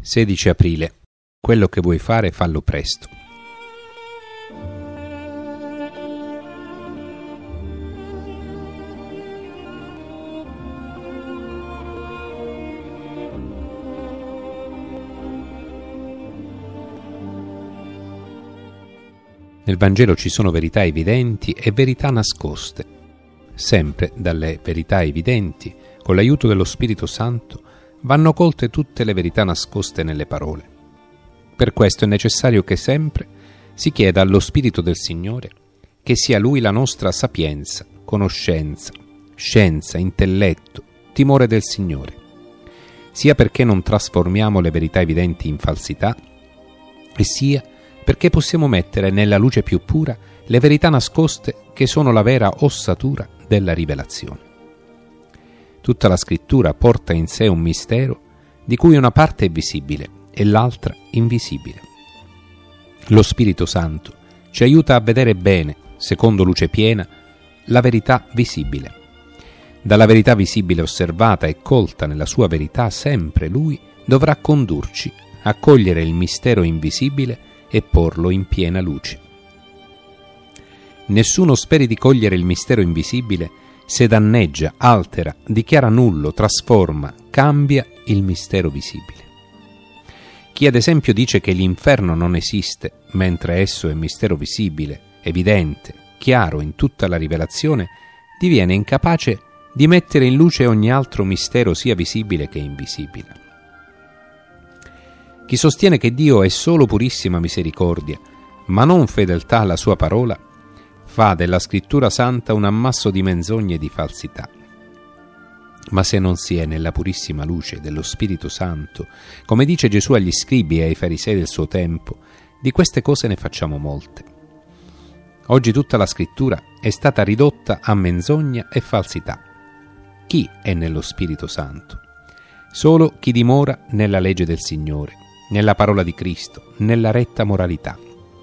16 aprile. Quello che vuoi fare, fallo presto. Nel Vangelo ci sono verità evidenti e verità nascoste. Sempre dalle verità evidenti, con l'aiuto dello Spirito Santo, vanno colte tutte le verità nascoste nelle parole. Per questo è necessario che sempre si chieda allo Spirito del Signore che sia Lui la nostra sapienza, conoscenza, scienza, intelletto, timore del Signore, sia perché non trasformiamo le verità evidenti in falsità, e sia perché possiamo mettere nella luce più pura le verità nascoste che sono la vera ossatura della rivelazione. Tutta la Scrittura porta in sé un mistero di cui una parte è visibile e l'altra invisibile. Lo Spirito Santo ci aiuta a vedere bene, secondo luce piena, la verità visibile. Dalla verità visibile osservata e colta nella sua verità, sempre Lui dovrà condurci a cogliere il mistero invisibile e porlo in piena luce. Nessuno speri di cogliere il mistero invisibile se danneggia, altera, dichiara nullo, trasforma, cambia il mistero visibile. Chi ad esempio dice che l'inferno non esiste, mentre esso è mistero visibile, evidente, chiaro in tutta la rivelazione, diviene incapace di mettere in luce ogni altro mistero sia visibile che invisibile. Chi sostiene che Dio è solo purissima misericordia, ma non fedeltà alla sua parola, fa della Scrittura Santa un ammasso di menzogne e di falsità. Ma se non si è nella purissima luce dello Spirito Santo, come dice Gesù agli scribi e ai farisei del suo tempo, di queste cose ne facciamo molte. Oggi tutta la Scrittura è stata ridotta a menzogna e falsità. Chi è nello Spirito Santo? Solo chi dimora nella legge del Signore, nella parola di Cristo, nella retta moralità.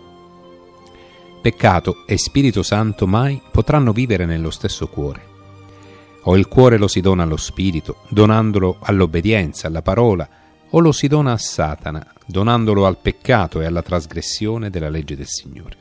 Peccato e Spirito Santo mai potranno vivere nello stesso cuore. O il cuore lo si dona allo Spirito, donandolo all'obbedienza, alla parola, o lo si dona a Satana, donandolo al peccato e alla trasgressione della legge del Signore.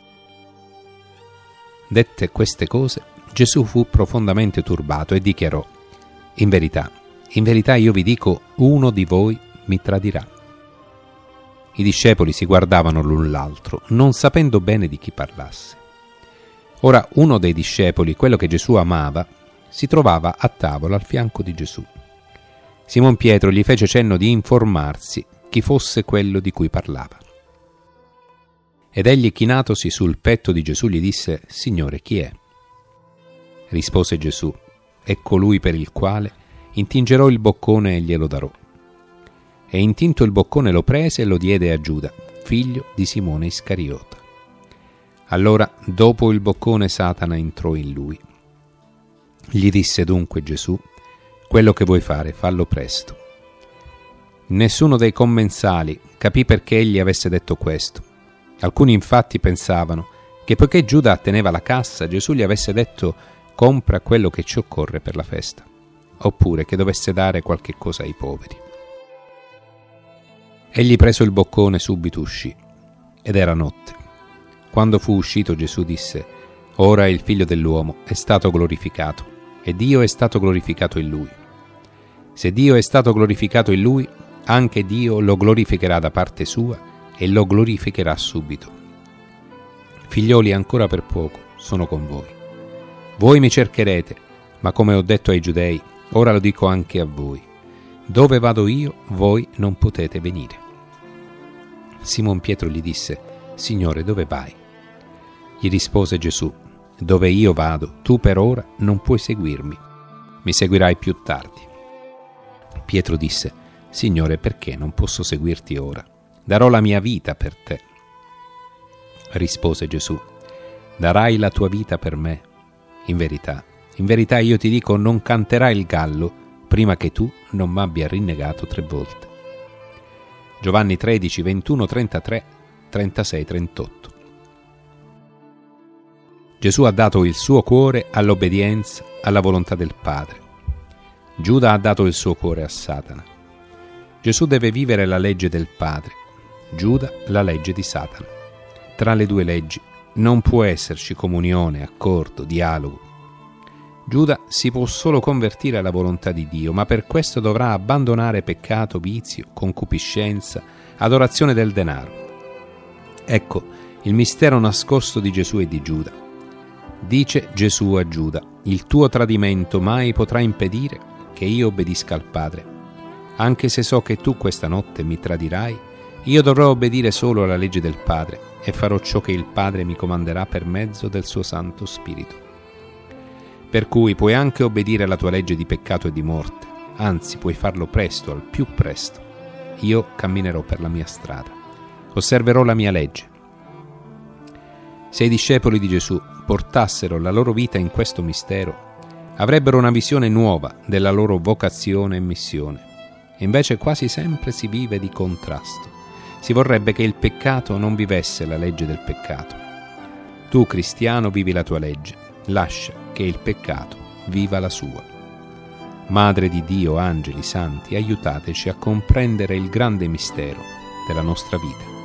Dette queste cose, Gesù fu profondamente turbato e dichiarò: in verità io vi dico, uno di voi mi tradirà. I discepoli si guardavano l'un l'altro, non sapendo bene di chi parlasse. Ora uno dei discepoli, quello che Gesù amava, si trovava a tavola al fianco di Gesù. Simon Pietro gli fece cenno di informarsi chi fosse quello di cui parlava. Ed egli, chinatosi sul petto di Gesù, gli disse: Signore, chi è? Rispose Gesù: è colui per il quale intingerò il boccone e glielo darò. E intinto il boccone lo prese e lo diede a Giuda, figlio di Simone Iscariota. Allora, dopo il boccone, Satana entrò in lui. Gli disse dunque Gesù: quello che vuoi fare, fallo presto. Nessuno dei commensali capì perché egli avesse detto questo. Alcuni infatti pensavano che poiché Giuda teneva la cassa, Gesù gli avesse detto: compra quello che ci occorre per la festa, oppure che dovesse dare qualche cosa ai poveri. Egli, preso il boccone, subito uscì, ed era notte. Quando fu uscito, Gesù disse: ora il Figlio dell'uomo è stato glorificato, e Dio è stato glorificato in lui. Se Dio è stato glorificato in lui, anche Dio lo glorificherà da parte sua e lo glorificherà subito. Figlioli, ancora per poco sono con voi. Voi mi cercherete, ma come ho detto ai Giudei, ora lo dico anche a voi: dove vado io, voi non potete venire. Simon Pietro gli disse: Signore, dove vai? Gli rispose Gesù: dove io vado, tu per ora non puoi seguirmi, mi seguirai più tardi. Pietro disse: Signore, perché non posso seguirti ora? Darò la mia vita per te. Rispose Gesù: darai la tua vita per me? In verità io ti dico, non canterà il gallo prima che tu non m'abbia rinnegato 3 volte. Giovanni 13, 21, 33, 36, 38. Gesù ha dato il suo cuore all'obbedienza alla volontà del Padre. Giuda ha dato il suo cuore a Satana. Gesù deve vivere la legge del Padre, Giuda la legge di Satana. Tra le due leggi non può esserci comunione, accordo, dialogo. Giuda si può solo convertire alla volontà di Dio, ma per questo dovrà abbandonare peccato, vizio, concupiscenza, adorazione del denaro. Ecco il mistero nascosto di Gesù e di Giuda. Dice Gesù a Giuda: il tuo tradimento mai potrà impedire che io obbedisca al Padre. Anche se so che tu questa notte mi tradirai, io dovrò obbedire solo alla legge del Padre e farò ciò che il Padre mi comanderà per mezzo del suo Santo Spirito. Per cui puoi anche obbedire alla tua legge di peccato e di morte, anzi puoi farlo presto, al più presto. Io camminerò per la mia strada, osserverò la mia legge. Se i discepoli di Gesù portassero la loro vita in questo mistero, avrebbero una visione nuova della loro vocazione e missione. Invece quasi sempre si vive di contrasto. Si vorrebbe che il peccato non vivesse la legge del peccato. Tu, cristiano, vivi la tua legge. Lascia che il peccato viva la sua. Madre di Dio, angeli, santi, aiutateci a comprendere il grande mistero della nostra vita.